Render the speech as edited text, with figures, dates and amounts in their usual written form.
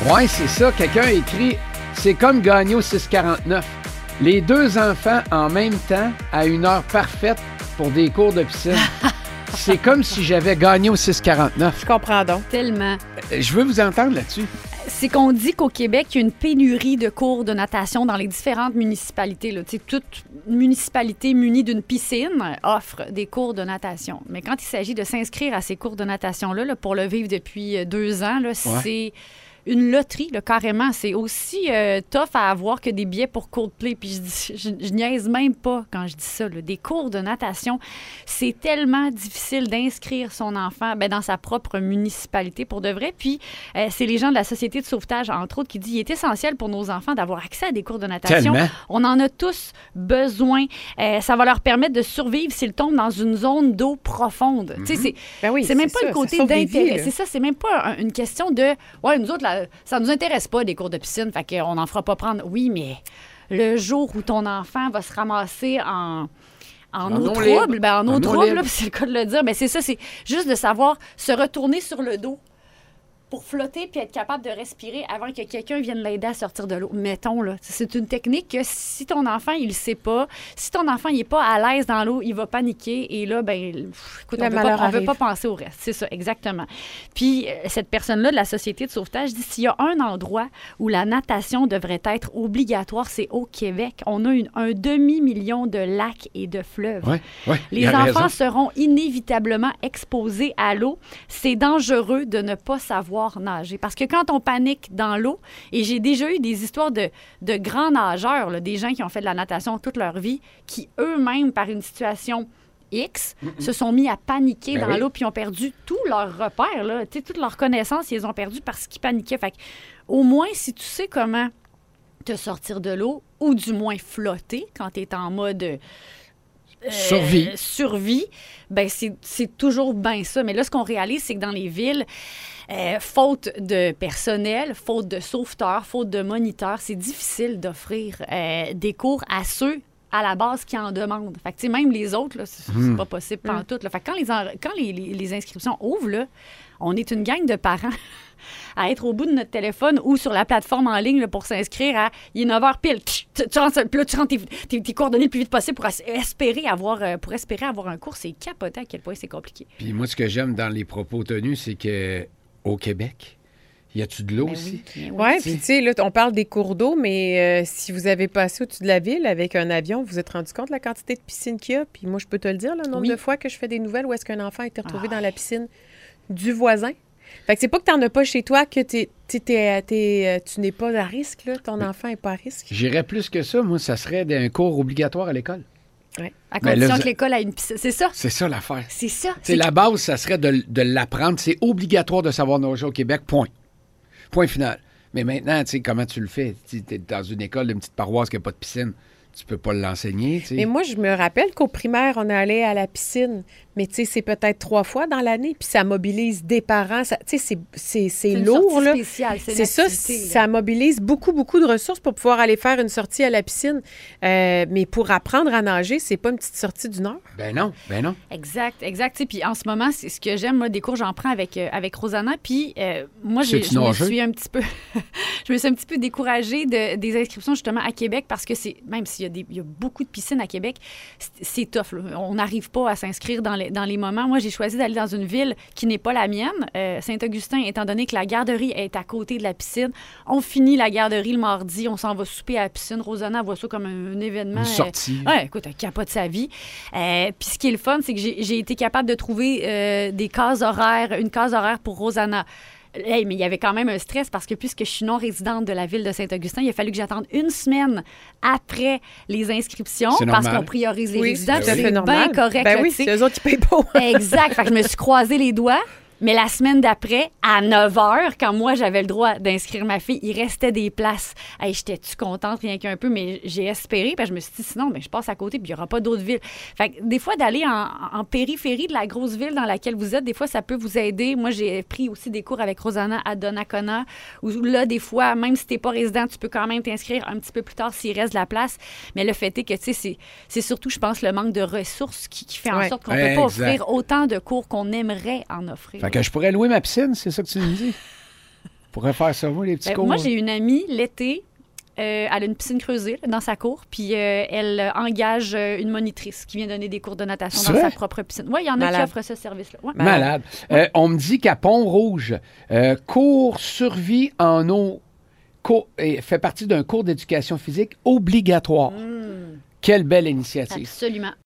Ouais, c'est ça. Quelqu'un a écrit « C'est comme gagner au 6,49. Les 2 enfants en même temps à une heure parfaite pour des cours de piscine. C'est comme si j'avais gagné au 6,49. » Je comprends donc. Tellement. Je veux vous entendre là-dessus. C'est qu'on dit qu'au Québec, il y a une pénurie de cours de natation dans les différentes municipalités. Là. Toute municipalité munie d'une piscine offre des cours de natation. Mais quand il s'agit de s'inscrire à ces cours de natation-là, là, pour le vivre depuis 2 ans, là, c'est une loterie, là, carrément. C'est aussi tough à avoir que des billets pour Coldplay. Puis je niaise même pas quand je dis ça. Là. Des cours de natation, c'est tellement difficile d'inscrire son enfant dans sa propre municipalité pour de vrai. Puis c'est les gens de la Société de sauvetage, entre autres, qui disent qu'il est essentiel pour nos enfants d'avoir accès à des cours de natation. Tellement. On en a tous besoin. Ça va leur permettre de survivre s'ils tombent dans une zone d'eau profonde. Tu sais, c'est même pas le côté d'intérêt. C'est ça, c'est même pas une question de « Ouais, nous autres, là, ça nous intéresse pas, des cours de piscine, fait qu'on n'en fera pas prendre. » Oui, mais le jour où ton enfant va se ramasser en eau trouble, en eau trouble, c'est le cas de le dire, c'est ça, c'est juste de savoir se retourner sur le dos pour flotter puis être capable de respirer avant que quelqu'un vienne l'aider à sortir de l'eau. Mettons, là, c'est une technique que si ton enfant, il le sait pas, si ton enfant, il est pas à l'aise dans l'eau, il va paniquer et là, écoute, on veut pas penser au reste. C'est ça, exactement. Puis, cette personne-là de la Société de sauvetage dit s'il y a un endroit où la natation devrait être obligatoire, c'est au Québec. On a un demi-million de lacs et de fleuves. Les enfants seront inévitablement exposés à l'eau. C'est dangereux de ne pas savoir nager. Parce que quand on panique dans l'eau, et j'ai déjà eu des histoires de grands nageurs, là, des gens qui ont fait de la natation toute leur vie, qui eux-mêmes, par une situation X, se sont mis à paniquer dans l'eau, puis ont perdu tous leurs repères, là, toutes leurs connaissances, ils les ont perdues parce qu'ils paniquaient. Fait que, au moins, si tu sais comment te sortir de l'eau, ou du moins flotter quand tu es en mode... survie, c'est toujours bien ça. Mais là, ce qu'on réalise, c'est que dans les villes, faute de personnel, faute de sauveteurs, faute de moniteurs, c'est difficile d'offrir des cours à ceux à la base qui en demandent. Fait que, même les autres, là, c'est pas possible pantoute. Là. Fait que quand les inscriptions ouvrent, là, on est une gang de parents à être au bout de notre téléphone ou sur la plateforme en ligne là, pour s'inscrire à « il est 9h pile ». Tu rentres tes coordonnées le plus vite possible pour espérer avoir un cours. C'est capoté à quel point c'est compliqué. Puis moi, ce que j'aime dans les propos tenus, c'est qu'au Québec, y a-tu de l'eau aussi? Oui, puis tu sais, là, on parle des cours d'eau, mais si vous avez passé au-dessus de la ville avec un avion, vous vous êtes rendu compte de la quantité de piscines qu'il y a? Puis moi, je peux te le dire, le nombre de fois que je fais des nouvelles où est-ce qu'un enfant a été retrouvé dans la piscine du voisin. Fait que c'est pas que t'en as pas chez toi que tu n'es pas à risque, là. Ton enfant n'est pas à risque. J'irais plus que ça. Moi, ça serait un cours obligatoire à l'école. Oui. À condition que l'école a une piscine. C'est ça. C'est ça l'affaire. C'est ça. C'est la base, ça serait de l'apprendre. C'est obligatoire de savoir nager au Québec, point. Point final. Mais maintenant, tu sais, comment tu le fais? Tu es dans une école d'une petite paroisse qui n'a pas de piscine. Tu peux pas l'enseigner, tu sais. Mais moi, je me rappelle qu'au primaire, on allait à la piscine. Mais tu sais, c'est peut-être 3 fois dans l'année. Puis ça mobilise des parents. Tu sais, c'est lourd, là. C'est ça, ça mobilise beaucoup, beaucoup de ressources pour pouvoir aller faire une sortie à la piscine. Mais pour apprendre à nager, c'est pas une petite sortie d'une heure. Ben non. Exact. Puis en ce moment, c'est ce que j'aime, moi, des cours, j'en prends avec Rosanna. Puis moi, je me suis un petit peu... je me suis un petit peu découragée des inscriptions, justement, à Québec parce que même s'il y a beaucoup de piscines à Québec, c'est tough, là. On n'arrive pas à s'inscrire dans les moments. Moi, j'ai choisi d'aller dans une ville qui n'est pas la mienne, Saint-Augustin, étant donné que la garderie est à côté de la piscine. On finit la garderie le mardi, on s'en va souper à la piscine. Rosanna voit ça comme un événement. Une sortie. Écoute, elle capote sa vie. Puis ce qui est le fun, c'est que j'ai été capable de trouver une case horaire pour Rosanna. Hey, mais il y avait quand même un stress parce que puisque je suis non-résidente de la ville de Saint-Augustin, il a fallu que j'attende 1 semaine après les inscriptions parce qu'on priorise les résidents. C'est bien correct. Ben oui, c'est eux autres qui payent pas. Exact. Fait que je me suis croisé les doigts. Mais la semaine d'après, à 9h, quand moi, j'avais le droit d'inscrire ma fille, il restait des places. Hey, j'étais-tu contente rien qu'un peu, mais j'ai espéré. Puis je me suis dit, sinon, je passe à côté, puis il n'y aura pas d'autres villes. Fait que des fois, d'aller en périphérie de la grosse ville dans laquelle vous êtes, des fois, ça peut vous aider. Moi, j'ai pris aussi des cours avec Rosanna à Donnacona, où là, des fois, même si tu n'es pas résident, tu peux quand même t'inscrire un petit peu plus tard s'il reste de la place. Mais le fait est que, tu sais, c'est surtout, je pense, le manque de ressources qui fait en sorte qu'on ne peut pas offrir autant de cours qu'on aimerait en offrir. Fait que je pourrais louer ma piscine, c'est ça que tu me dis? pourrait faire ça, vous, les petits cours? Moi, j'ai une amie, l'été, elle a une piscine creusée là, dans sa cour, puis elle engage une monitrice qui vient donner des cours de natation dans sa propre piscine. Oui, il y en a qui offrent ce service-là. Ouais. Malade. On me dit qu'à Pont-Rouge, cours survie en eau fait partie d'un cours d'éducation physique obligatoire. Quelle belle initiative. Absolument.